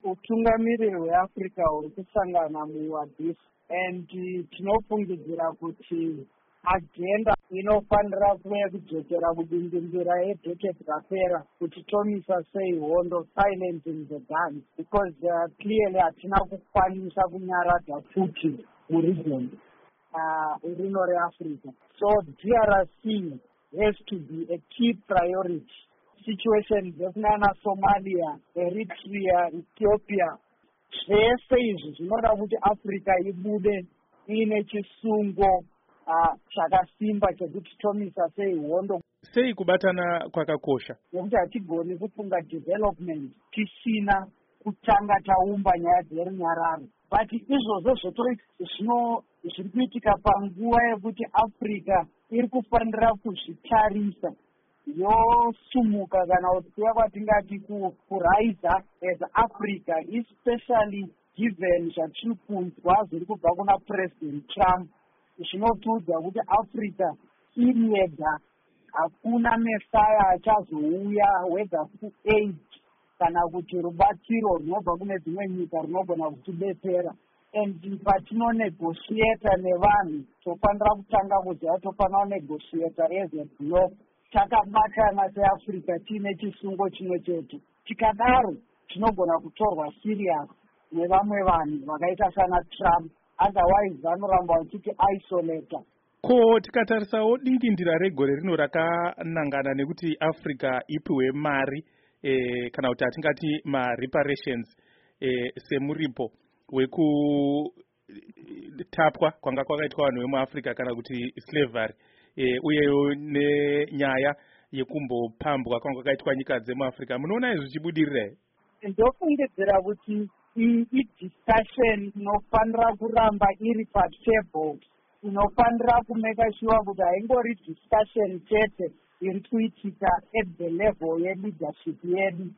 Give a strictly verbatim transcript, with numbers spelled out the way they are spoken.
utungamiriri hweAfrica huri kusangana muwadhisi and tinofungidzira kuti agenda inofanira kuve kudzokera kudindindira yedheketi rapera kuti tomisa sei hondo, silencing the guns, because uh, clearly hatina kukwanisa kunyaradza futi muregion uh, rino reAfrica. So D R C has to be a key priority. Situation dzekunana Somalia, Eritrea, Ethiopia, zvese izvi zvinoda kuti Africa ibude ine chisungo chakasimba chekuti tomisa sei hondo. Sei kubatana kwakakosha? Nekuti hatigoni kufunga development tisina kutanga taumba nyaya dzerunyararo. But izvozvo zvotori zviri kuitika panguva yekuti Africa iri kufanira kuzvitarisa yosumuka kana kuti kuya kwatingati kuraiza as Africa, especially given zvatiri kunzwa zviri kubva kuna President Trump zvinotiudza kuti Africa iri yega hakuna mesaya achazouya whether kuaid kana kuti rubatsiro runobva kune dzimwe nyika runogona kutidetsera. And patinonegotiata nevanhu tofanira kutanga kuziva tofanira kunegotiata as a block takabatana seAfrica tiine chisungo chimwe chete. Tikadaro tinogona kutorwa serious nevamwe vanhu vakaita sana Trump, otherwise vanoramba vachiti isolator. Ko tikatarisawo dingindira regore rino rakanangana nekuti Africa ipiwe mari eh, kana kuti atingati ma-reparations eh, semuripo wekutapwa kwanga kwakaitwa vanhu vemuAfrica kana kuti slavery eh, uyewo nenyaya yekumbopambwa kwanga kwakaitwa nyika dzemuAfrica. Munoona izvi zvichibudirira here? Ndofungidzira kuti i-discussion inofanira kuramba iri patable, inofanira kumeka sure kuti haingori discussion chete iri kuitika at the level ye leadership yedu,